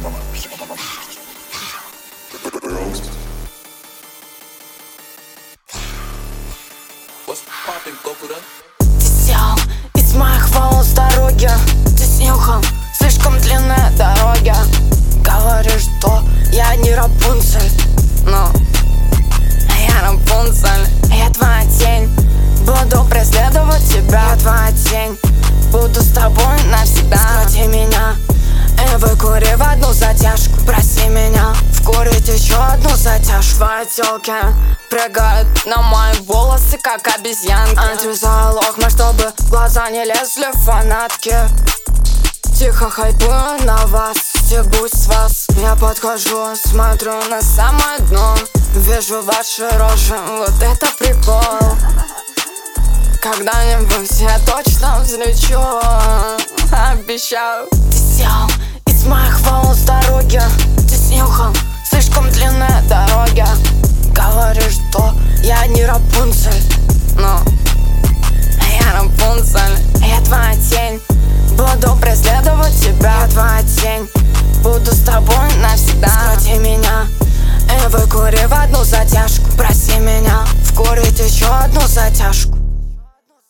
Ты сел из моих волос дороги. Ты снюхал слишком длинные дороги. Говоришь, что я не Рапунцель, но я Рапунцель. Я твоя тень, буду преследовать тебя. Я твоя тень, буду с тобой навсегда. Скрути меня и выкури в одну затяжку. Проси меня вкурить еще одну затяжку. Твои тёлки прыгают на мои волосы, как обезьянки. Антизалогма, чтобы в глаза не лезли фанатки. Тихо хайпую на вас, стебусь с вас. Я подхожу, смотрю на самое дно. Вижу ваши рожи, вот это прикол. Когда-нибудь я точно взлечу, обещаю. Ты сел из моих волос дороги. Ты снюхал слишком длинные дороги. Говоришь, что я не Рапунцель, но я Рапунцель. Я твоя тень, буду преследовать тебя. Я твоя тень, буду с тобой навсегда. Скрути меня и выкури в одну затяжку. Проси меня вкурить еще одну затяжку.